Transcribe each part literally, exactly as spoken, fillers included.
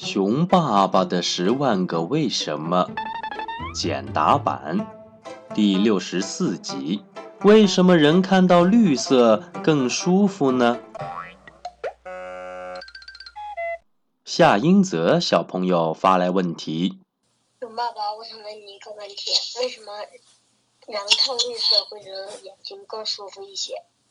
熊爸爸的十万个为什么简答版第六十四集，为什么人看到绿色更舒服呢？夏英泽小朋友发来问题： 熊爸爸，我想问你一个问题，为什么人看绿色会觉得眼睛更舒服一些？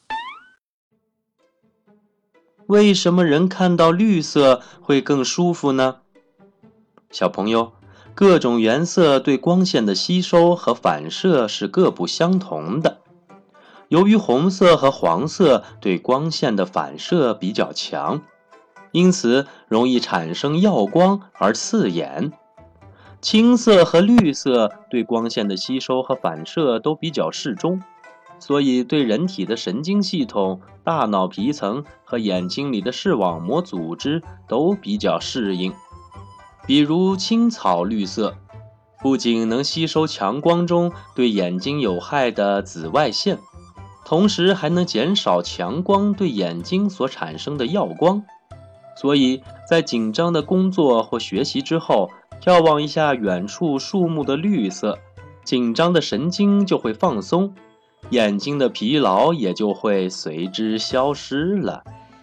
为什么人看到绿色会更舒服呢？小朋友，各种颜色对光线的吸收和反射是各不相同的。由于红色和黄色对光线的反射比较强，因此容易产生耀光而刺眼。青色和绿色对光线的吸收和反射都比较适中，所以对人体的神经系统、大脑皮层和眼睛里的视网膜组织都比较适应。比如青草绿色，不仅能吸收强光中对眼睛有害的紫外线，同时还能减少强光对眼睛所产生的耀光。所以在紧张的工作或学习之后，眺望一下远处树木的绿色，紧张的神经就会放松，眼睛的疲劳也就会随之消失了。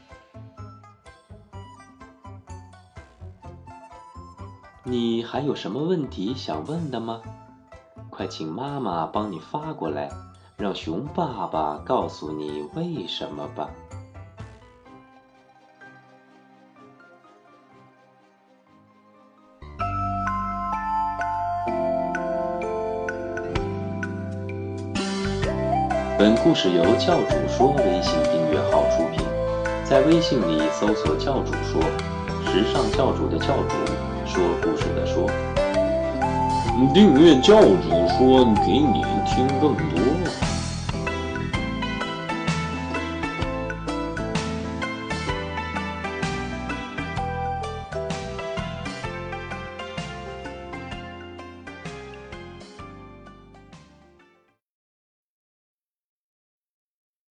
你还有什么问题想问的吗？快请妈妈帮你发过来，让熊爸爸告诉你为什么吧。本故事由教主说微信订阅号出品，在微信里搜索教主说，时尚教主的教主，说故事的说。 订阅教主说，给你听更多。